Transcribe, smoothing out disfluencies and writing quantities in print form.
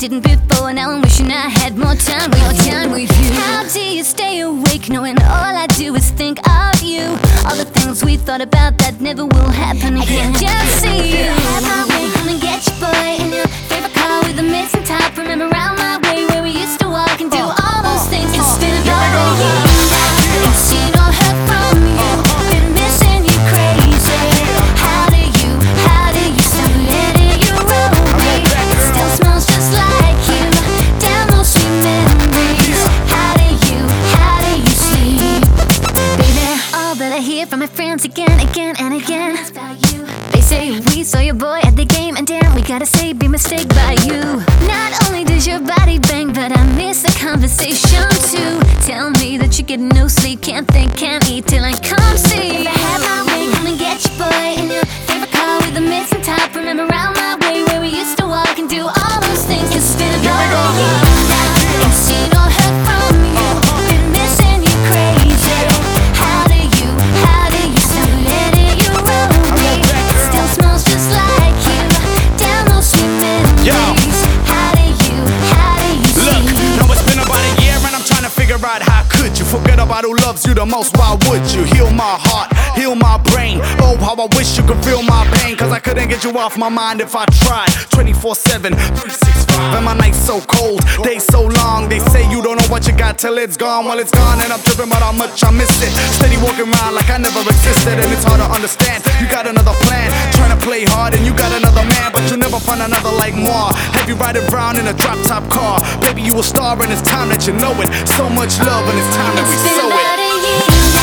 didn't before. Now I'm wishing I had more time with you. How do you stay awake knowing all I do is think of you? All the things we thought about that never will happen again. I can't just see you. Have my way, come and get your boy in your favorite car with the missing top. Remember round my way where we used to walk and do all those things. It's been about a year now, and she don't heard from you. Been missing you crazy. How do you stop letting you roll me? It still smells just like you. Damn those sweet memories. How do you sleep? Baby, all that I hear from my friends again and again. They say we saw your boy at the game, and damn, we gotta say, be mistaken by you. Not only does your body bang, but I miss the conversation too. Tell me that you get no sleep, can't think, can't eat till I come see. If I had my way, come and get your boy in your favorite car with the missing top. Remember round my way where we used to walk and do all those things. 'Cause it's been about a year now, and she don't heard from you. Been missing you crazy. How do you stop letting you roll me? Still smells just like you. Damn those sweet memories. How do you Look, sleep? no, it's been about a year and I'm trying to figure out how could you forget about who loves you the most? Why would you? Heal my heart, heal my brain. Oh, how I wish you could feel my pain. 'Cause I couldn't get you off my mind if I tried. 24/7, 365. And my nights so cold, days so long. They say you don't know what you got till it's gone. Well, it's gone and I'm tripping about how much I miss it. Steady walking around like I never existed, and it's hard to understand. You got another plan, trying to play hard, and you got another man, but you'll never find another like moi. Have you riding around in a drop-top car? Baby, you a star and it's time that you know it. So much love and it's time that we It's been sow about it. a year